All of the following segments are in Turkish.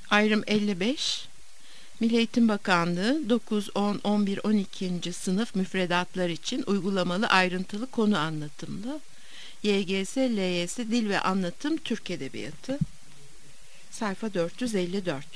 Ayrım 55. Milli Eğitim Bakanlığı 9, 10, 11, 12. sınıf müfredatlar için uygulamalı ayrıntılı konu anlatımlı. YGS, LYS Dil ve Anlatım Türk Edebiyatı. Sayfa 454.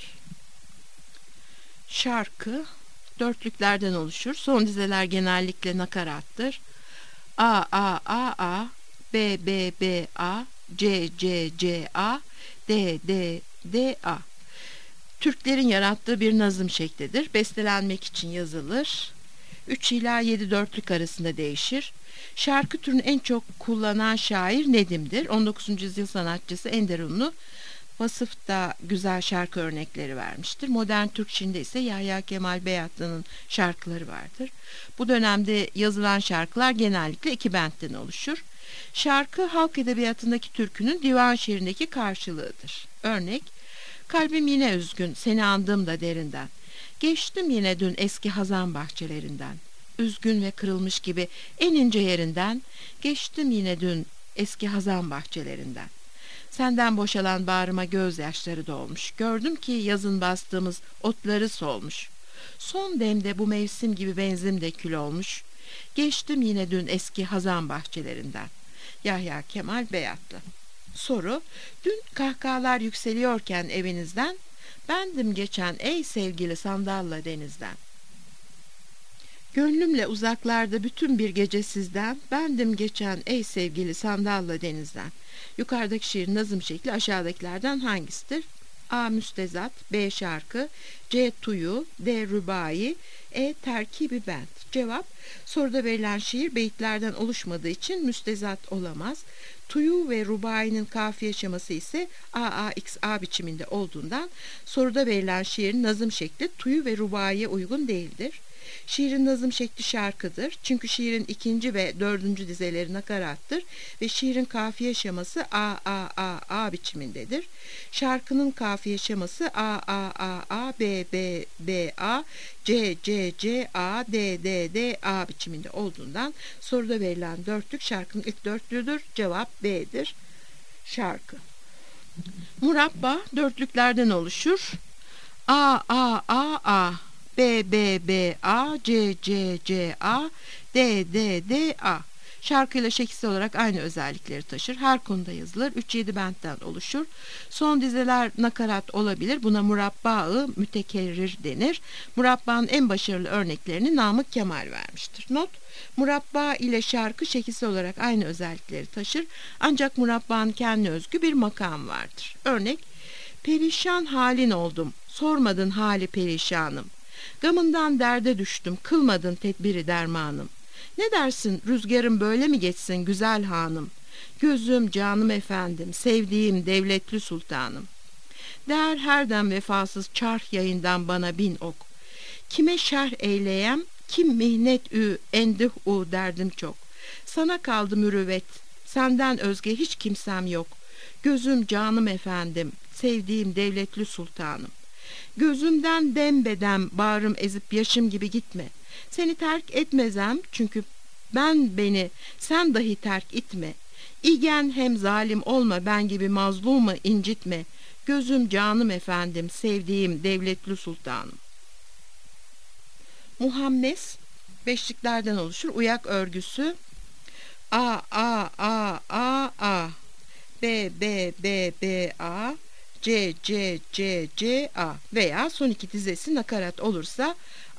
Şarkı dörtlüklerden oluşur. Son dizeler genellikle nakarattır. A, A, A, A, B, B, B, A, C, C, C, A, D, D, D, A. Türklerin yarattığı bir nazım şeklidir. Bestelenmek için yazılır. 3 ila 7 dörtlük arasında değişir. Şarkı türünü en çok kullanan şair Nedim'dir. 19. yüzyıl sanatçısı Ender Unlu vasıfta güzel şarkı örnekleri vermiştir. Modern Türk şiirinde ise Yahya Kemal Beyatlı'nın şarkıları vardır. Bu dönemde yazılan şarkılar genellikle iki bentten oluşur. Şarkı halk edebiyatındaki türkünün divan şiirindeki karşılığıdır. Örnek: kalbim yine üzgün, seni andım da derinden. Geçtim yine dün eski hazan bahçelerinden. Üzgün ve kırılmış gibi en ince yerinden. Geçtim yine dün eski hazan bahçelerinden. Senden boşalan bağrıma gözyaşları dolmuş. Gördüm ki yazın bastığımız otları solmuş. Son demde bu mevsim gibi benzim de kül olmuş. Geçtim yine dün eski hazan bahçelerinden. Yahya Kemal Beyatlı. Soru: dün kahkahalar yükseliyorken evinizden, bendim geçen ey sevgili sandalla denizden. Gönlümle uzaklarda bütün bir gece sizden, bendim geçen ey sevgili sandalla denizden. Yukarıdaki şiirin nazım şekli aşağıdakilerden hangisidir? A. Müstezat, B. Şarkı, C. Tuyu, D. Rübai, E. Terkibi bent. Cevap: soruda verilen şiir beyitlerden oluşmadığı için müstezat olamaz. Tuyu ve rubai'nin kafiye şeması ise AAXA biçiminde olduğundan soruda verilen şiirin nazım şekli tuyu ve rubai'ye uygun değildir. Şiirin nazım şekli şarkıdır. Çünkü şiirin ikinci ve dördüncü dizeleri nakarattır ve şiirin kafiye şeması A biçimindedir. Şarkının kafiye şeması A, B, B, B, A, C, C, C, A, D, D, D, A biçiminde olduğundan soruda verilen dörtlük şarkının ilk dörtlüğüdür. Cevap B'dir. Şarkı. Murabba dörtlüklerden oluşur. A, B, B, B, A, C, C, C, A, D, D, D, A. Şarkıyla şekilsel olarak aynı özellikleri taşır. Her konuda yazılır. 3-7 bentten oluşur. Son dizeler nakarat olabilir. Buna murabba-ı mütekerrir denir. Murabbanın en başarılı örneklerini Namık Kemal vermiştir. Not: murabba ile şarkı şekilsel olarak aynı özellikleri taşır. Ancak murabbanın kendine özgü bir makam vardır. Örnek: perişan halin oldum, sormadın hali perişanım. Gamından derde düştüm, kılmadın tedbiri dermanım. Ne dersin, rüzgarım böyle mi geçsin güzel hanım? Gözüm canım efendim, sevdiğim devletli sultanım. Der her dem vefasız çarh yayından bana bin ok. Kime şerh eyleyem, kim mihnet ü, endih u derdim çok. Sana kaldı mürüvvet, senden özge hiç kimsem yok. Gözüm canım efendim, sevdiğim devletli sultanım. Gözümden dembedem bağrım ezip yaşım gibi gitme. Seni terk etmezem çünkü beni sen dahi terk etme. İgen hem zalim olma ben gibi mazlumu incitme. Gözüm canım efendim sevdiğim devletli sultanım. Muhammes beşliklerden oluşur. Uyak örgüsü A, B, B, B, B, A, C, C, C, C, A veya son iki dizesi nakarat olursa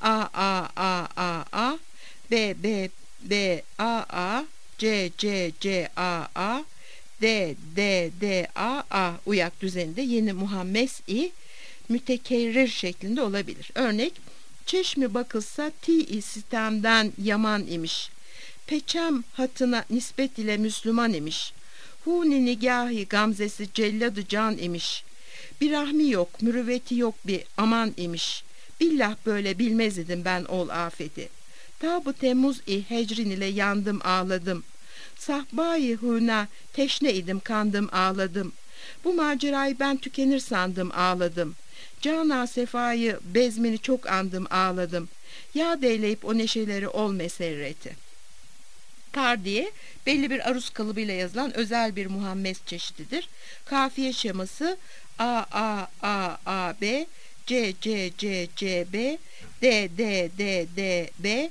A, B, B, B, A, C, C, C, A, D, D, D, A uyak düzeninde yeni muhammes-i mütekerrir şeklinde olabilir. Örnek: çeşmi bakılsa ti sistemden yaman imiş. Peçem hatına nispet ile Müslüman imiş. Huni nigahi gamzesi celladı can imiş. Bir rahmi yok, mürüvveti yok bir aman imiş. Billah böyle bilmez idim ben ol afeti. Ta bu Temmuz-i hecrin ile yandım ağladım. Sahbayı huna teşne idim kandım ağladım. Bu macerayı ben tükenir sandım ağladım. Cana sefayı bezmini çok andım ağladım. Yad eyleyip o neşeleri ol meserreti. Tar diye belli bir aruz kalıbıyla yazılan özel bir muhammes çeşididir. Kafiye şeması A, B, C, C, C, C, B, D, D, D, D, B,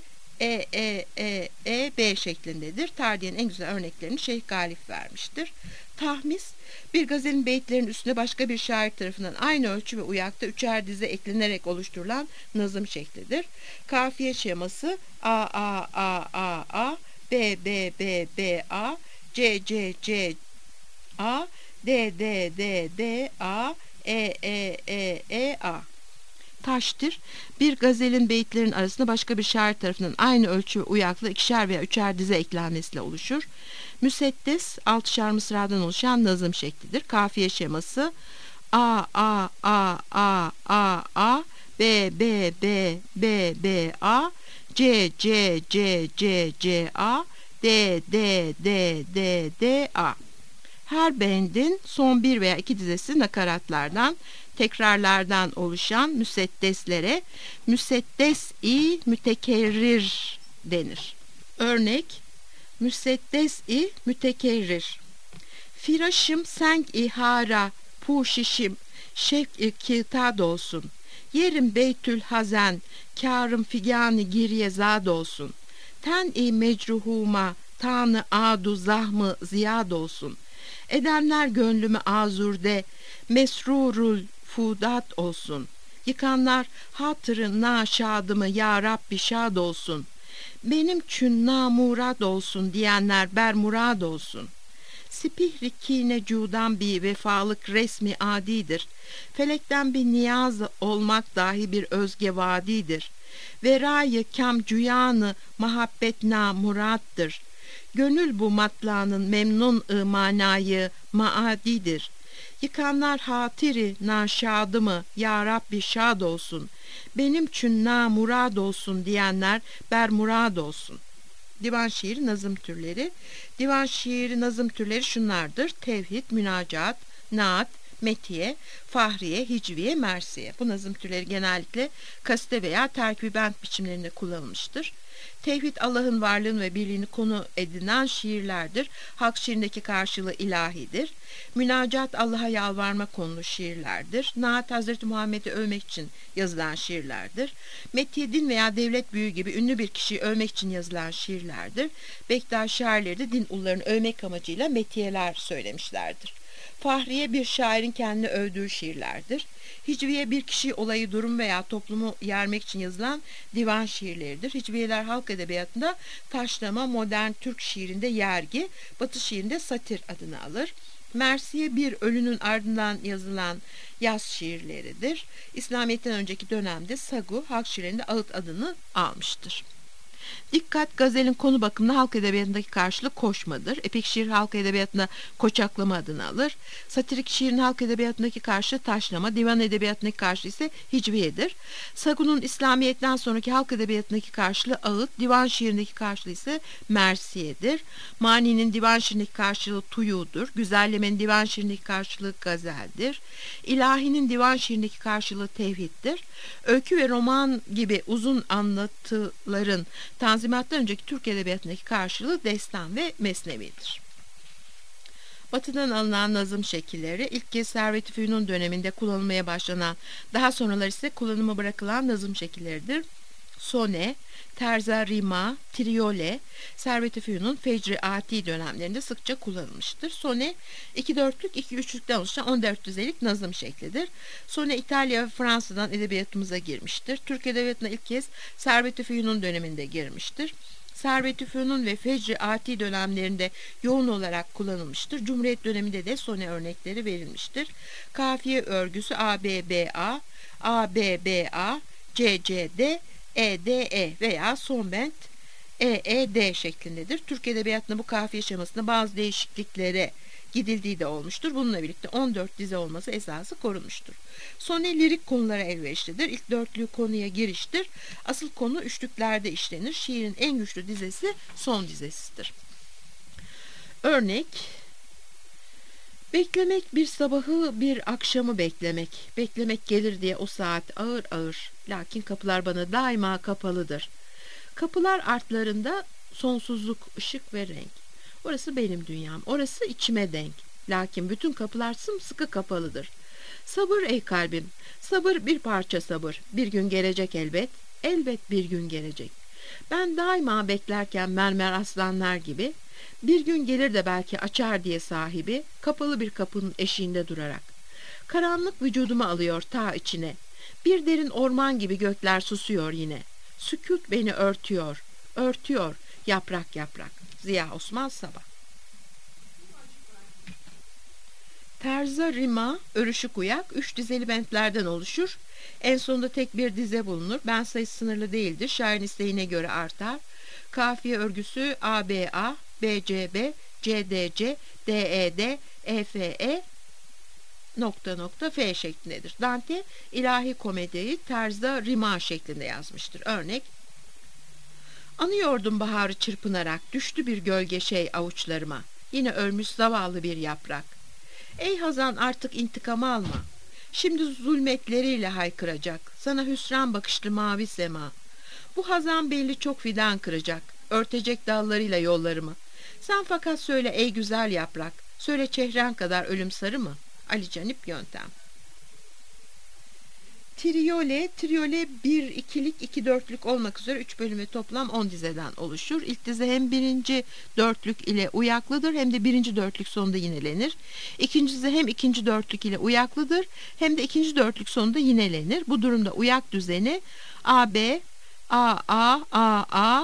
B şeklindedir. Tardiye'nin en güzel örneklerini Şeyh Galip vermiştir. Tahmis, bir gazelin beyitlerin üstüne başka bir şair tarafından aynı ölçü ve uyakta üçer dize eklenerek oluşturulan nazım şeklidir. Kafiye şeması A, A, A, A, A, B, B, B, B, A, C, C, C, A, D, D, D, D, A, A. Taştir, bir gazelin beyitlerin arasında başka bir şair tarafından aynı ölçü ve uyakla ikişer veya üçer dize eklenmesiyle oluşur. Müseddes, altışar mısradan oluşan nazım şeklidir. Kafiye şeması A, A, A, A, A, A, B, B, B, B, B, A, C, C, C, C, C, A, D, D, D, D, D, A. Her bendin son bir veya iki dizesi nakaratlardan, tekrarlardan oluşan müseddeslere müseddes-i mütekerrir denir. Örnek: müseddes-i mütekerrir. Firaşım senk-i hara puşişim şevk-i kitad olsun. Yerim beytül hazen kârım figanı giriye zad olsun. Ten-i mecruhuma tanı adu zahmı ziyad olsun. Edenler gönlümü azurde mesrurul fudat olsun. Yıkanlar hatırı naşadımı ya Rabbi şad olsun. Benim çün namurad olsun diyenler bermurad olsun. Sipihri kine cudan bir vefalık resmi adidir. Felekten bir niyaz olmak dahi bir özge vadidir. Verayı kem cüyanı muhabbet namurattır. Gönül bu matlanın memnun manayı maadidir. Yıkanlar hatiri naşadı mı ya Rabbi şad olsun. Benim çün namurad olsun diyenler bermurad olsun. Divan şiiri nazım türleri. Divan şiiri nazım türleri şunlardır: tevhid, münacat, naat, metiye, fahriye, hicviye, mersiye. Bu nazım türleri genellikle kaside veya terkibi bent biçimlerinde kullanılmıştır. Tevhid, Allah'ın varlığını ve birliğini konu edinen şiirlerdir. Halk şiirindeki karşılığı ilahidir. Münacat, Allah'a yalvarma konulu şiirlerdir. Naat, Hazreti Muhammed'i övmek için yazılan şiirlerdir. Metiye, din veya devlet büyüğü gibi ünlü bir kişiyi övmek için yazılan şiirlerdir. Bektaş şairleri de din ullarını övmek amacıyla metiyeler söylemişlerdir. Fahriye, bir şairin kendini övdüğü şiirlerdir. Hicviye, bir kişi, olayı, durum veya toplumu yermek için yazılan divan şiirleridir. Hicviyeler halk edebiyatında taşlama, modern Türk şiirinde yergi, Batı şiirinde satir adını alır. Mersiye, bir ölünün ardından yazılan yaz şiirleridir. İslamiyet'ten önceki dönemde sagu, halk şiirlerinde ağıt adını almıştır. Dikkat, gazelin konu bakımında halk edebiyatındaki karşılığı koşmadır. Epik şiir halk edebiyatında koçaklama adını alır. Satirik şiirin halk edebiyatındaki karşılığı taşlama, divan edebiyatındaki karşılığı ise hicviyedir. Sagunun İslamiyet'ten sonraki halk edebiyatındaki karşılığı ağıt, divan şiirindeki karşılığı ise mersiyedir. Mani'nin divan şiirindeki karşılığı tuyudur. Güzellemenin divan şiirindeki karşılığı gazeldir. İlahinin divan şiirindeki karşılığı tevhiddir. Öykü ve roman gibi uzun anlatıların Tanzimat'tan önceki Türk edebiyatındaki karşılığı destan ve mesnevidir. Batı'dan alınan nazım şekilleri ilk kez Servet-i Fünun döneminde kullanılmaya başlanan, daha sonralar ise kullanıma bırakılan nazım şekilleridir. Sone, terza rima, triole, Servet-i Fünun Fecri Ati dönemlerinde sıkça kullanılmıştır. Sone, 2-4'lük, 2-3'lükten oluşan 14 dizelik nazım şeklidir. Sone, İtalya ve Fransa'dan edebiyatımıza girmiştir. Türk edebiyatına ilk kez Servet-i Fünun döneminde girmiştir. Servet-i Fünun ve Fecri Ati dönemlerinde yoğun olarak kullanılmıştır. Cumhuriyet döneminde de sone örnekleri verilmiştir. Kafiye örgüsü ABBA, ABBA, CCD, EDE veya son bent EED şeklindedir. Türk edebiyatında bu kafiye şemasında bazı değişikliklere gidildiği de olmuştur. Bununla birlikte 14 dize olması esası korunmuştur. Sone lirik konulara elverişlidir. İlk dörtlü konuya giriştir. Asıl konu üçlüklerde işlenir. Şiirin en güçlü dizesi son dizesidir. Örnek: beklemek bir sabahı bir akşamı beklemek. Beklemek gelir diye o saat ağır ağır. Lakin kapılar bana daima kapalıdır. Kapılar artlarında sonsuzluk, ışık ve renk. Orası benim dünyam. Orası içime denk. Lakin bütün kapılar sımsıkı kapalıdır. Sabır ey kalbim, sabır bir parça sabır. Bir gün gelecek elbet, elbet bir gün gelecek. Ben daima beklerken mermer aslanlar gibi, bir gün gelir de belki açar diye sahibi, kapalı bir kapının eşiğinde durarak. Karanlık vücudumu alıyor ta içine. Bir derin orman gibi gökler susuyor yine. Sükût beni örtüyor, örtüyor, yaprak yaprak. Ziya Osman Sabah. Terza, rima, örüşük uyak 3 dizeli bentlerden oluşur. En sonunda tek bir dize bulunur. Ben sayısı sınırlı değildir. Şairin isteğine göre artar. Kafiye örgüsü ABA, BCB, CDC, DED, EFE nokta nokta F şeklindedir. Dante ilahi komediyi terzda rima şeklinde yazmıştır. Örnek: anıyordum baharı çırpınarak, düştü bir gölge şey avuçlarıma. Yine ölmüş zavallı bir yaprak. Ey hazan, artık intikam alma. Şimdi zulmetleriyle haykıracak. Sana hüsran bakışlı mavi sema. Bu hazan belli çok fidan kıracak. Örtecek dallarıyla yollarımı. Sen fakat söyle ey güzel yaprak. Söyle çehren kadar ölüm sarı mı? Ali Canip Yöntem. Triyole 1 ikilik 2 dörtlük olmak üzere 3 bölümü toplam 10 dizeden oluşur. İlk dize hem birinci dörtlük ile uyaklıdır hem de birinci dörtlük sonunda yinelenir. İkinci dize hem ikinci dörtlük ile uyaklıdır hem de ikinci dörtlük sonunda yinelenir. Bu durumda uyak düzeni AB, AA,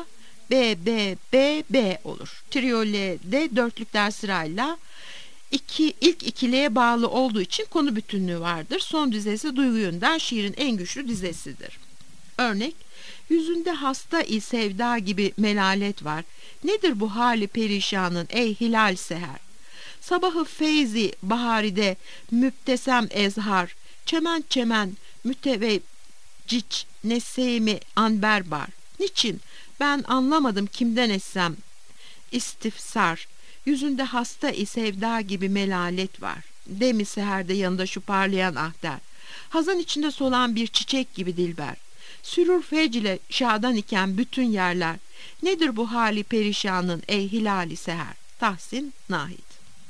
B olur. Triyolede dörtlükler sırayla ilk ikiliye bağlı olduğu için konu bütünlüğü vardır. Son dizesi duygu yönden şiirin en güçlü dizesidir. Örnek: yüzünde hasta sevda gibi melalet var. Nedir bu hali perişanın ey hilal seher? Sabahı feyzi baharide müptesem ezhar. Çemen çemen müteveccic nesemi anber bar. Niçin? Ben anlamadım kimden essem istifsar. Yüzünde hasta sevda gibi melalet var. Demi seherde yanında şu parlayan ahder. Hazan içinde solan bir çiçek gibi dilber. Sürur fecile şadan iken bütün yerler. Nedir bu hali perişanın ey hilali seher? Tahsin Nahit.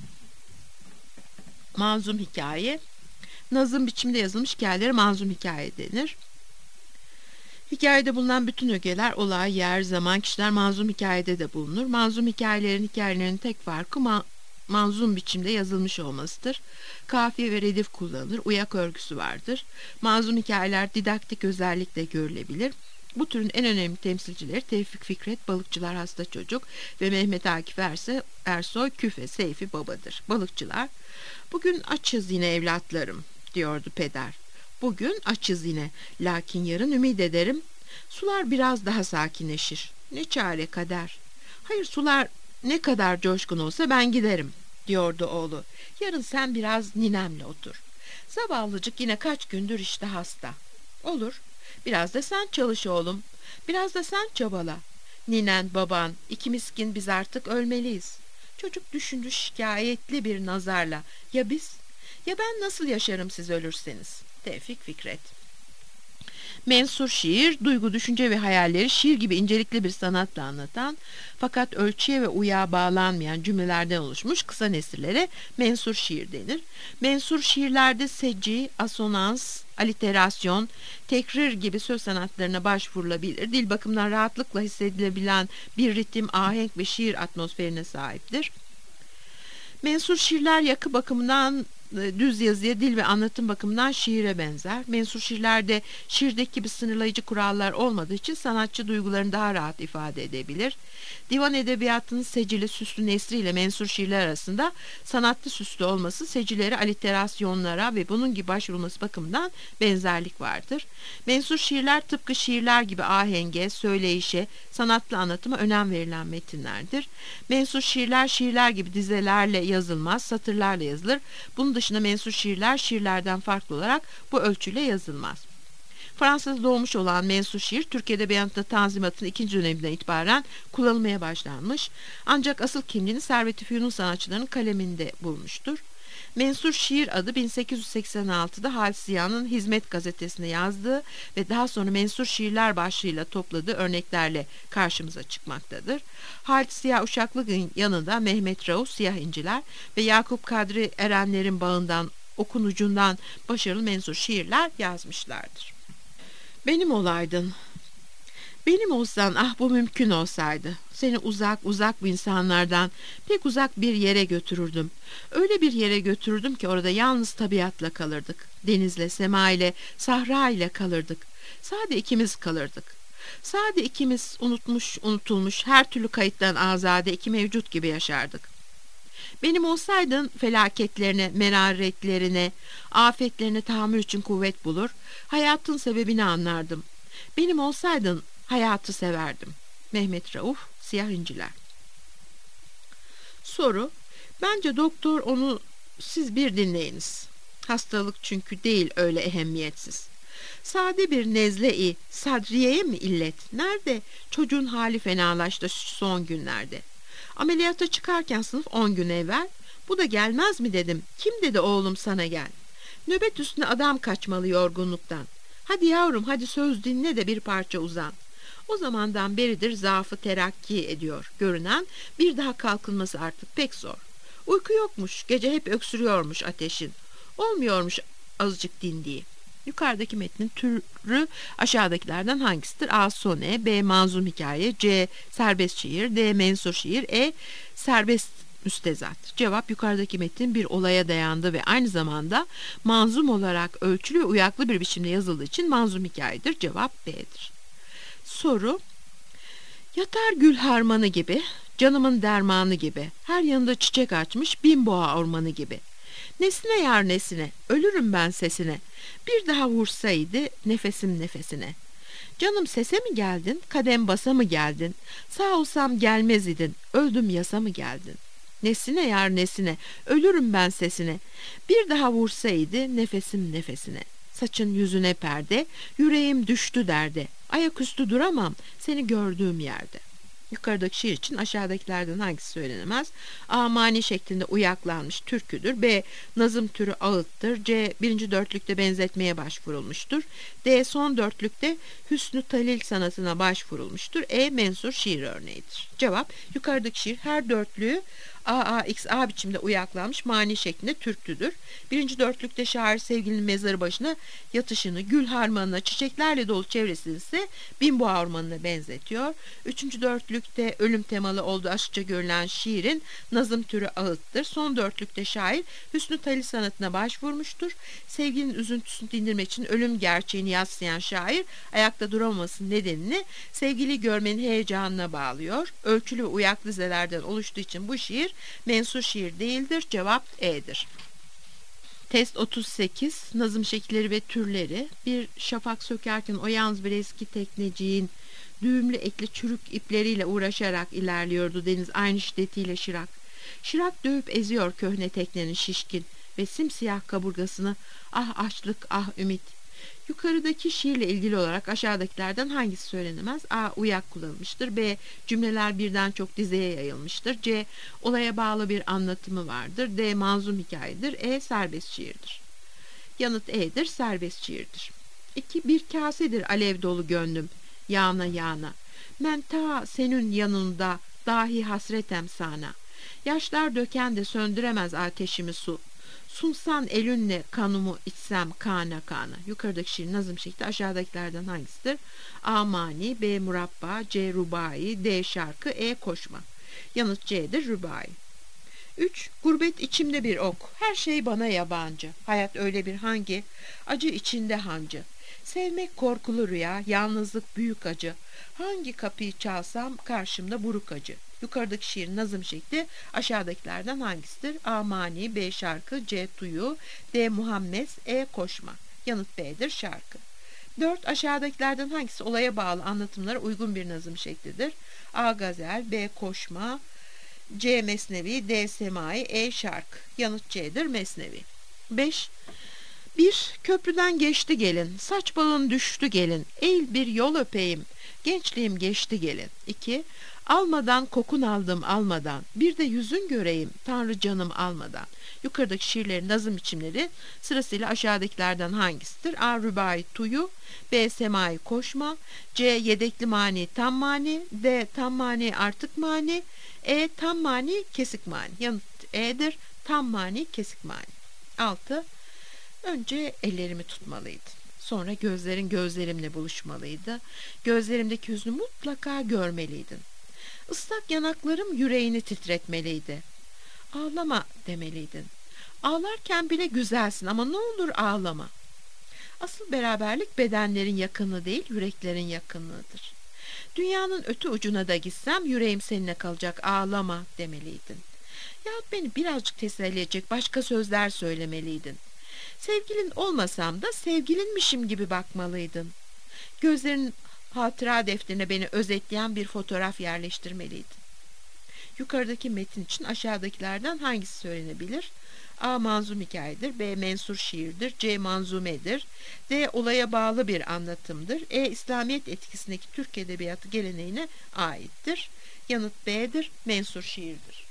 Manzum hikaye. Nazım biçimde yazılmış hikayelere manzum hikaye denir. Hikayede bulunan bütün ögeler, olay, yer, zaman, kişiler manzum hikayede de bulunur. Manzum hikayelerinin tek farkı manzum biçimde yazılmış olmasıdır. Kafiye ve redif kullanılır. Uyak örgüsü vardır. Manzum hikayeler didaktik özellikle görülebilir. Bu türün en önemli temsilcileri Tevfik Fikret, Balıkçılar Hasta Çocuk ve Mehmet Akif Ersoy, Küfe Seyfi Baba'dır. Balıkçılar: bugün açız yine evlatlarım, diyordu peder. Bugün açız yine, lakin yarın ümit ederim. Sular biraz daha sakinleşir. Ne çare kader. Hayır, sular ne kadar coşkun olsa ben giderim, diyordu oğlu. Yarın sen biraz ninemle otur. Zavallıcık yine kaç gündür işte hasta. Olur, biraz da sen çalış oğlum. Biraz da sen çabala. Ninen, baban, iki miskin biz artık ölmeliyiz. Çocuk düşündü şikayetli bir nazarla. Ya biz? Ya ben nasıl yaşarım siz ölürseniz? Tevfik Fikret. Mensur şiir, duygu, düşünce ve hayalleri şiir gibi incelikli bir sanatla anlatan fakat ölçüye ve uyağa bağlanmayan cümlelerden oluşmuş kısa nesirlere mensur şiir denir. Mensur şiirlerde seci, asonans, aliterasyon, tekrir gibi söz sanatlarına başvurulabilir. Dil bakımından rahatlıkla hissedilebilen bir ritim, ahenk ve şiir atmosferine sahiptir. Mensur şiirler yakı bakımından düz yazıya, dil ve anlatım bakımından şiire benzer. Mensur şiirlerde şiirdeki gibi sınırlayıcı kurallar olmadığı için sanatçı duygularını daha rahat ifade edebilir. Divan edebiyatının secili, süslü nesriyle mensur şiirler arasında sanatlı süslü olması, secileri aliterasyonlara ve bunun gibi başvurulması bakımından benzerlik vardır. Mensur şiirler tıpkı şiirler gibi ahenge, söyleyişe, sanatlı anlatıma önem verilen metinlerdir. Mensur şiirler şiirler gibi dizelerle yazılmaz, satırlarla yazılır. Bunun dışında mensur şiirler şiirlerden farklı olarak bu ölçüyle yazılmaz. Fransa'da doğmuş olan mensur şiir, Türk Edebiyatı'nda Tanzimat'ın 2. döneminden itibaren kullanılmaya başlanmış. Ancak asıl kimliğini Servet-i Fünun sanatçılarının kaleminde bulmuştur. Mensur şiir adı 1886'da Halis Ziya'nın Hizmet gazetesine yazdığı ve daha sonra mensur şiirler başlığıyla topladığı örneklerle karşımıza çıkmaktadır. Halis Ziya Uşaklı'nın yanında Mehmet Rauf Siyah İnciler ve Yakup Kadri Erenler'in bağından okunucundan başarılı mensur şiirler yazmışlardır. Benim olaydın, benim olsan, ah bu mümkün olsaydı. Seni uzak bu insanlardan pek uzak bir yere götürürdüm. Öyle bir yere götürürdüm ki orada yalnız tabiatla kalırdık. Denizle, sema ile, sahra ile kalırdık. Sade ikimiz kalırdık. Sade ikimiz unutulmuş, her türlü kayıttan azade iki mevcut gibi yaşardık. Benim olsaydın felaketlerine, meraretlerine, afetlerine tahammül için kuvvet bulur, hayatın sebebini anlardım. Benim olsaydın hayatı severdim. Mehmet Rauf, Siyah İnciler. Soru: bence doktor onu siz bir dinleyiniz. Hastalık çünkü değil öyle ehemmiyetsiz. Sade bir nezle-i sadriyeye mi illet? Nerede? Çocuğun hali fenalaştı son günlerde. Ameliyata çıkarken sınıf 10 gün evvel. Bu da gelmez mi dedim. Kim dedi oğlum sana gel? Nöbet üstüne adam kaçmalı yorgunluktan. Hadi yavrum hadi söz dinle de bir parça uzan. O zamandan beridir zaafı terakki ediyor. Görünen bir daha kalkılması artık pek zor. Uyku yokmuş, gece hep öksürüyormuş ateşin. Olmuyormuş azıcık dindiği. Yukarıdaki metnin türü aşağıdakilerden hangisidir? A. Sone, B. Manzum hikaye, C. Serbest şiir, D. Mensur şiir, E. Serbest müstezat. Cevap yukarıdaki metin bir olaya dayandı ve aynı zamanda manzum olarak ölçülü ve uyaklı bir biçimde yazıldığı için manzum hikayedir. Cevap B'dir. Soru: yatar gül harmanı gibi, canımın dermanı gibi, her yanında çiçek açmış bin boğa ormanı gibi. Nesine yar nesine, ölürüm ben sesine, bir daha vursaydı nefesim nefesine. Canım sese mi geldin, kadem basa mı geldin, sağ olsam gelmez idin, öldüm yasa mı geldin. Nesine yar nesine, ölürüm ben sesine, bir daha vursaydı nefesim nefesine. Saçın yüzüne perde, yüreğim düştü derde, ayaküstü duramam seni gördüğüm yerde. Yukarıdaki şiir için aşağıdakilerden hangisi söylenemez? A. Mani şeklinde uyaklanmış türküdür. B. Nazım türü ağıttır. C. Birinci dörtlükte benzetmeye başvurulmuştur. D. Son dörtlükte hüsnü talil sanatına başvurulmuştur. E. Mensur şiir örneğidir. Cevap: yukarıdaki şiir her dörtlüğü A biçimde uyaklanmış mani şeklinde türküdür. Birinci dörtlükte şair sevgilinin mezarı başına yatışını, gül harmanına, çiçeklerle dolu çevresini ise binboğa ormanına benzetiyor. Üçüncü dörtlükte ölüm temalı olduğu açıkça görülen şiirin nazım türü ağıttır. Son dörtlükte şair hüsnü talil sanatına başvurmuştur. Sevgilinin üzüntüsünü dindirmek için ölüm gerçeğini yadsıyan şair ayakta duramamasının nedenini sevgiliyi görmenin heyecanına bağlıyor. Ölçülü ve uyaklı dizelerden oluştuğu için bu şiir mensur şiir değildir. Cevap E'dir. Test 38. Nazım şekilleri ve türleri. Bir şafak sökerken o yalnız bir eski tekneciğin düğümlü ekli çürük ipleriyle uğraşarak ilerliyordu deniz aynı şiddetiyle şirak. Şirak dövüp eziyor köhne teknenin şişkin ve simsiyah kaburgasını. Ah açlık, ah ümit. Yukarıdaki şiirle ilgili olarak aşağıdakilerden hangisi söylenemez? A. Uyak kullanılmıştır. B. Cümleler birden çok dizeye yayılmıştır. C. Olaya bağlı bir anlatımı vardır. D. Manzum hikayedir. E. Serbest şiirdir. Yanıt E'dir. Serbest şiirdir. 2. Bir kasedir alev dolu gönlüm. Yağna yağna. Men ta senin yanında dahi hasretem sana. Yaşlar döken de söndüremez ateşimi su. Sunsan elünle kanımı içsem kana kana. Yukarıdaki şiir nazım şekli aşağıdakilerden hangisidir? A. Mani, B. Murabba, C. Rubai, D. Şarkı, E. Koşma. Yanıt C'dir. Rubai. 3. Gurbet içimde bir ok. Her şey bana yabancı. Hayat öyle bir hangi? Acı içinde hancı. Sevmek korkulu rüya, yalnızlık büyük acı. Hangi kapıyı çalsam karşımda buruk acı. Yukarıdaki şiirin nazım şekli aşağıdakilerden hangisidir? A. Mani, B. Şarkı, C. Tuyu, D. Muhammed, E. Koşma. Yanıt B'dir. Şarkı. 4. Aşağıdakilerden hangisi olaya bağlı anlatımlara uygun bir nazım şeklidir? A. Gazel, B. Koşma, C. Mesnevi, D. Semai, E. Şarkı. Yanıt C'dir. Mesnevi. 5. Bir köprüden geçti gelin, saç balın düştü gelin, eğil bir yol öpeyim, gençliğim geçti gelin. 2. Almadan kokun aldım almadan, bir de yüzün göreyim, Tanrı canım almadan. Yukarıdaki şiirlerin nazım biçimleri sırasıyla aşağıdakilerden hangisidir? A. Rübai Tuyu, B. Semai Koşma, C. Yedekli mani tam mani, D. Tam mani artık mani, E. Tam mani kesik mani. Yanıt E'dir. Tam mani kesik mani. 6. Önce ellerimi tutmalıydı. Sonra gözlerin gözlerimle buluşmalıydı. Gözlerimdeki hüznü mutlaka görmeliydin. Islak yanaklarım yüreğini titretmeliydi. Ağlama demeliydin. Ağlarken bile güzelsin ama ne olur ağlama. Asıl beraberlik bedenlerin yakınlığı değil, yüreklerin yakınlığıdır. Dünyanın öte ucuna da gitsem yüreğim seninle kalacak, ağlama demeliydin. Yahut beni birazcık teselli edecek başka sözler söylemeliydin. Sevgilin olmasam da sevgilinmişim gibi bakmalıydın. Gözlerin hatıra defterine beni özetleyen bir fotoğraf yerleştirmeliydin. Yukarıdaki metin için aşağıdakilerden hangisi söylenebilir? A. Manzum hikayedir. B. Mensur şiirdir. C. Manzumedir. D. Olaya bağlı bir anlatımdır. E. İslamiyet etkisindeki Türk edebiyatı geleneğine aittir. Yanıt B'dir. Mensur şiirdir.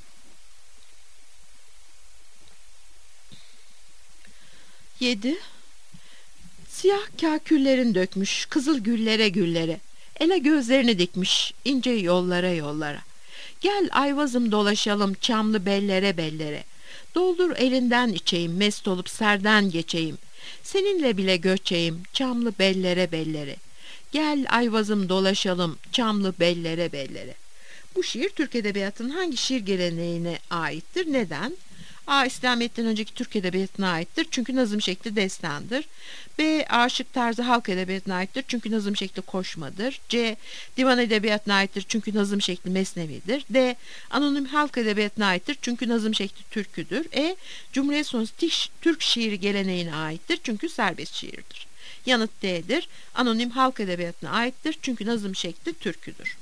7. Siyah kâküllerin dökmüş kızıl güllere güllere, ele gözlerini dikmiş ince yollara yollara. Gel ayvazım dolaşalım çamlı bellere bellere. Doldur elinden içeyim mest olup serden geçeyim. Seninle bile göçeyim çamlı bellere bellere. Gel ayvazım dolaşalım çamlı bellere bellere. Bu şiir Türk edebiyatının hangi şiir geleneğine aittir? Neden? A. İslamiyet'ten önceki Türk edebiyatına aittir. Çünkü nazım şekli destandır. B. Aşık tarzı halk edebiyatına aittir. Çünkü nazım şekli koşmadır. C. Divan edebiyatına aittir. Çünkü nazım şekli mesnevidir. D. Anonim halk edebiyatına aittir. Çünkü nazım şekli türküdür. E. Cumhuriyet sonrası Türk şiiri geleneğine aittir. Çünkü serbest şiirdir. Yanıt D'dir. Anonim halk edebiyatına aittir. Çünkü nazım şekli türküdür.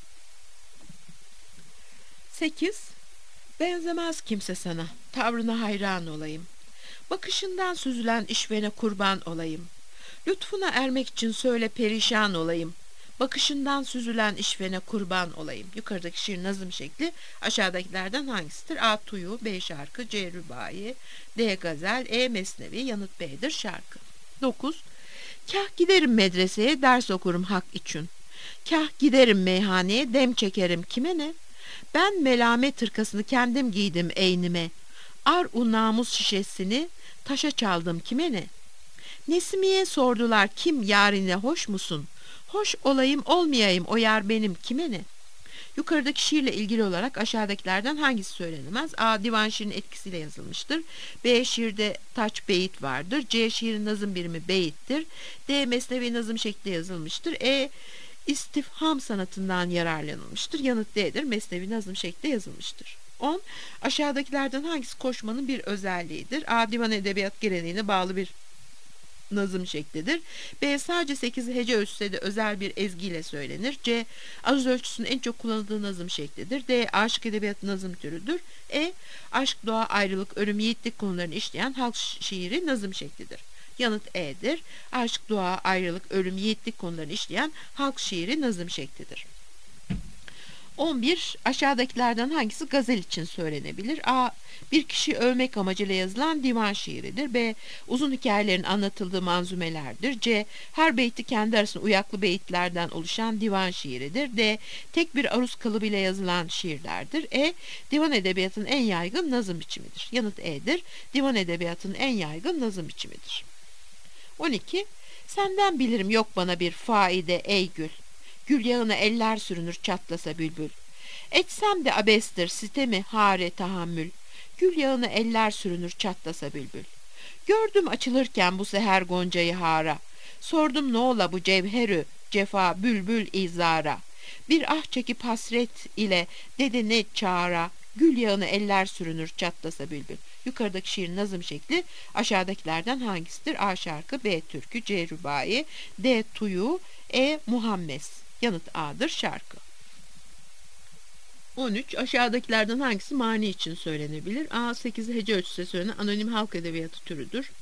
8. Benzemez kimse sana, tavrına hayran olayım. Bakışından süzülen işvene kurban olayım. Lütfuna ermek için söyle perişan olayım. Bakışından süzülen işvene kurban olayım. Yukarıdaki şiir nazım şekli aşağıdakilerden hangisidir? A. Tuyu, B. Şarkı, C. Rübai, D. Gazel, E. Mesnevi. Yanıt B'dir. Şarkı. 9. Kah giderim medreseye, ders okurum hak için. Kah giderim meyhaneye, dem çekerim kime ne? Ben melamet hırkasını kendim giydim eynime. Ar-u namus şişesini taşa çaldım kime ne? Nesimiye sordular kim yarine hoş musun? Hoş olayım olmayayım o yar benim kime ne? Yukarıdaki şiirle ilgili olarak aşağıdakilerden hangisi söylenemez? A. Divan şiirinin etkisiyle yazılmıştır. B. Şiirde taç beyit vardır. C. Şiirin nazım birimi beyittir. D. Mesnevi nazım şekli yazılmıştır. E. İstifham sanatından yararlanılmıştır. Yanıt D'dir. Mesnevi nazım şekli yazılmıştır. 10. Aşağıdakilerden hangisi koşmanın bir özelliğidir? A. Divan edebiyat geleneğine bağlı bir nazım şeklidir. B. Sadece 8 hece ölçüsü de özel bir ezgiyle söylenir. C. Aruz ölçüsünün en çok kullanıldığı nazım şeklidir. D. Aşık edebiyat nazım türüdür. E. Aşk, doğa, ayrılık, ölüm, yiğitlik konularını işleyen halk şiiri nazım şeklidir. Yanıt E'dir. Aşk, doğa, ayrılık, ölüm, yiğitlik konularını işleyen halk şiiri nazım şeklidir. 11. Aşağıdakilerden hangisi gazel için söylenebilir? A. Bir kişiyi övmek amacıyla yazılan divan şiiridir. B. Uzun hikayelerin anlatıldığı manzumelerdir. C. Her beyti kendi arasında uyaklı beyitlerden oluşan divan şiiridir. D. Tek bir aruz kalıbıyla yazılan şiirlerdir. E. Divan edebiyatının en yaygın nazım biçimidir. Yanıt E'dir. Divan edebiyatının en yaygın nazım biçimidir. 12. Senden bilirim yok bana bir faide ey gül. Gül yağına eller sürünür çatlasa bülbül. Etsem de abestir sitemi hare tahammül. Gül yağına eller sürünür çatlasa bülbül. Gördüm açılırken bu seher goncayı hara. Sordum ne ola bu cevherü cefa bülbül izara. Bir ah çekip hasret ile dedi ne çağıra. Gül yağına eller sürünür çatlasa bülbül. Yukarıdaki şiirin nazım şekli aşağıdakilerden hangisidir? A. Şarkı, B. Türkü, C. Rübai, D. Tuyu, E. Muhammes. Yanıt A'dır. Şarkı. 13. Aşağıdakilerden hangisi mani için söylenebilir? A. 8 hece ölçüsü söylenen anonim halk edebiyatı türüdür.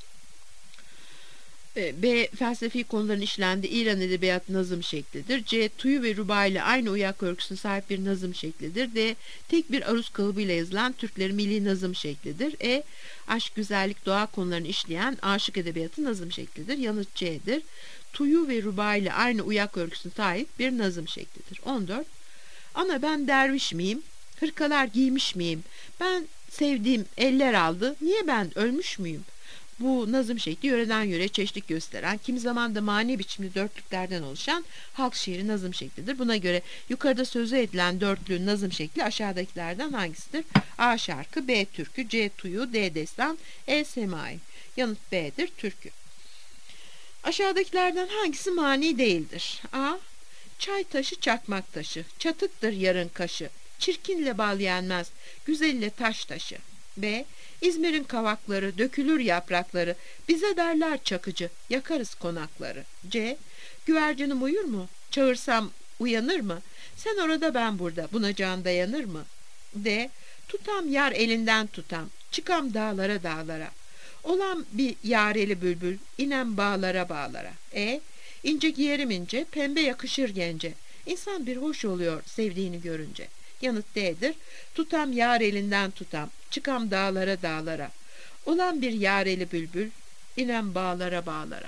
B. Felsefi konuların işlendiği İran edebiyatı nazım şeklidir. C. Tuyu ve Rübai ile aynı uyak örgüsüne sahip bir nazım şeklidir. D. Tek bir aruz kalıbıyla yazılan Türklerin milli nazım şeklidir. E. Aşk, güzellik, doğa konularını işleyen aşık edebiyatı nazım şeklidir. Yanıt C'dir. Tuyu ve Rübai ile aynı uyak örgüsüne sahip bir nazım şeklidir. 14. Ana ben derviş miyim? Hırkalar giymiş miyim? Ben sevdiğim eller aldı. Niye ben ölmüş müyüm? Bu nazım şekli yöreden yöreye çeşitlilik gösteren, kimi zaman da mani biçimli dörtlüklerden oluşan halk şiiri nazım şeklidir. Buna göre yukarıda sözü edilen dörtlüğün nazım şekli aşağıdakilerden hangisidir? A. Şarkı, B. Türkü, C. Tuyu, D. Destan, E. Semai. Yanıt B'dir, türkü. Aşağıdakilerden hangisi mani değildir? A. Çay taşı çakmak taşı, çatıktır yarın kaşı, çirkinle bal yenmez, güzelle taş taşı. B. İzmir'in kavakları, dökülür yaprakları, bize derler çakıcı, yakarız konakları. C. Güvercinim uyur mu? Çağırsam uyanır mı? Sen orada ben burada, buna can dayanır mı? D. Tutam yar elinden tutam, çıkam dağlara dağlara. Olan bir yareli bülbül, inem bağlara bağlara. E. İnce giyerim ince, pembe yakışır gence. İnsan bir hoş oluyor sevdiğini görünce. Yanıt D'dir. Tutam yar elinden tutam, çıkam dağlara dağlara. Olan bir yareli bülbül, inem bağlara bağlara.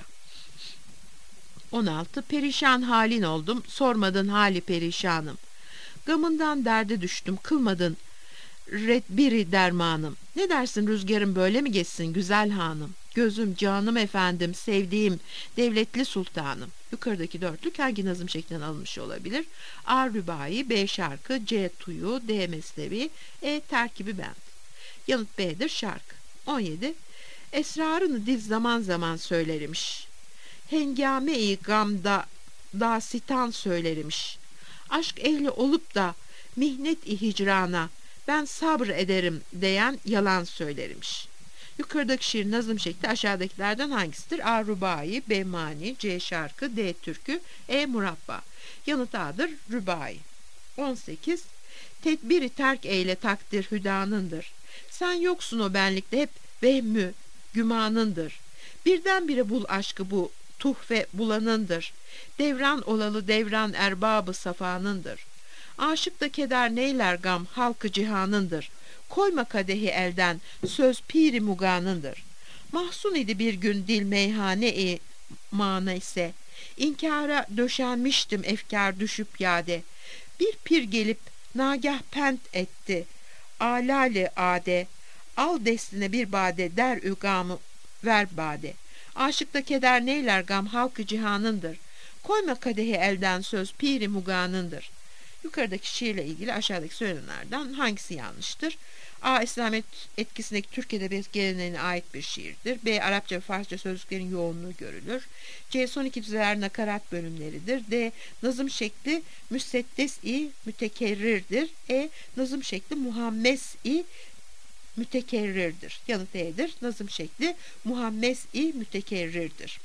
16. Perişan halin oldum, sormadın hali perişanım. Gamından derde düştüm, kılmadın biri dermanım. Ne dersin rüzgarın böyle mi geçsin güzel hanım? Gözüm, canım efendim, sevdiğim, devletli sultanım. Yukarıdaki dörtlük hangi nazım şeklinden alınmış olabilir? A. Rübai, B. Şarkı, C. Tuyu, D. Mesnevi, E. Terkibi bent. Yanıt B'dir, şarkı. 17. Esrarını dil zaman zaman söylermiş. Hengame-i gamda da sitan söylermiş. Aşk ehli olup da mihnet-i hicrana ben sabır ederim diyen yalan söylermiş. Yukarıdaki şiir nazım şekli aşağıdakilerden hangisidir? A. Rübai, B. Mani, C. Şarkı, D. Türkü, E. Murabba. Yanıt A'dır, Rübai. 18. Tedbiri terk eyle takdir hüdanındır. Sen yoksun o benlikte hep vehmü gümanındır. Birdenbire bul aşkı bu tuhfe bulanındır. Devran olalı devran erbabı safanındır. Aşık da keder neyler gam halkı cihanındır. Koyma kadehi elden söz piri muganındır. Mahzun idi bir gün dil meyhane-i mana ise. İnkara döşenmiştim efkar düşüp yade. Bir pir gelip nagah pent etti. Alali ade al destine bir bade der ügamı ver bade. Aşıkta keder neyler gam halkı cihanındır. Koyma kadehi elden söz piri muganındır. Yukarıdaki şiirle ilgili aşağıdaki söylenenlerden hangisi yanlıştır? A. İslamiyet etkisindeki Türk edebiyat geleneğine ait bir şiirdir. B. Arapça ve Farsça sözcüklerin yoğunluğu görülür. C. Son iki dizeler nakarat bölümleridir. D. Nazım şekli müseddes-i mütekerrirdir. E. Nazım şekli muhammes-i mütekerrirdir. Yanıt E'dir. Nazım şekli muhammes-i mütekerrirdir.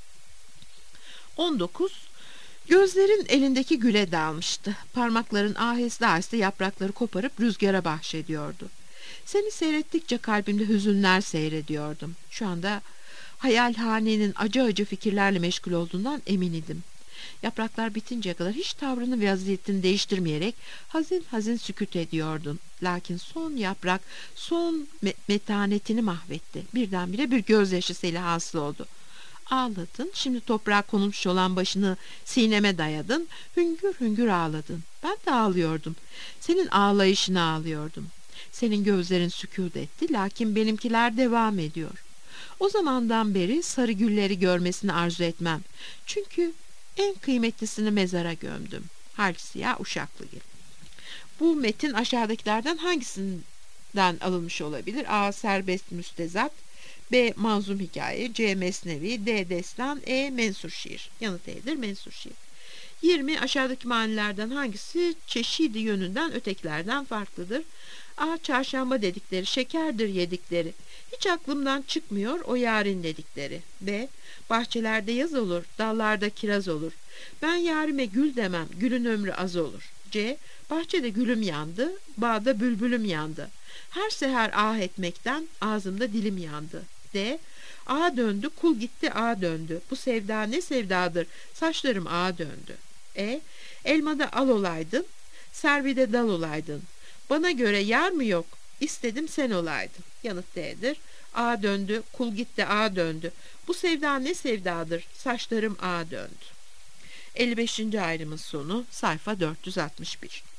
19. Gözlerin elindeki güle dalmıştı. Parmakların aheste aheste yaprakları koparıp rüzgara bahşediyordu. Seni seyrettikçe kalbimde hüzünler seyrediyordum. Şu anda hayalhanenin acı acı fikirlerle meşgul olduğundan emin idim. Yapraklar bitinceye kadar hiç tavrını ve vaziyetini değiştirmeyerek hazin hazin sükût ediyordun. Lakin son yaprak son metanetini mahvetti. Birdenbire bir gözyaşı seli hasıl oldu. Ağladın, şimdi toprağa konulmuş olan başını sineme dayadın, hüngür hüngür ağladın. Ben de ağlıyordum. Senin ağlayışını ağlıyordum. Senin gözlerin sükût etti, lakin benimkiler devam ediyor. O zamandan beri sarı gülleri görmesini arzu etmem. Çünkü en kıymetlisini mezara gömdüm. Halsiyah Uşaklıgil. Bu metin aşağıdakilerden hangisinden alınmış olabilir? A. Serbest müstezat, B. Manzum hikaye, C. Mesnevi, D. Destan, E. Mensur şiir. Yanıt E'dir, mensur şiir. 20. Aşağıdaki manilerden hangisi çeşidi yönünden ötekilerden farklıdır? A. Çarşamba dedikleri, şekerdir yedikleri. Hiç aklımdan çıkmıyor o yarın dedikleri. B. Bahçelerde yaz olur, dallarda kiraz olur. Ben yarime gül demem, gülün ömrü az olur. C. Bahçede gülüm yandı, bağda bülbülüm yandı. Her seher ah etmekten ağzımda dilim yandı. D. Ağa döndü, kul gitti ağa döndü. Bu sevda ne sevdadır, saçlarım ağa döndü. E. Elmada al olaydın, servide dal olaydın. Bana göre yar mı yok, istedim sen olaydın. Yanıt D'dir. Ağa döndü, kul gitti ağa döndü. Bu sevda ne sevdadır, saçlarım ağa döndü. 55. ayrımın sonu sayfa 461.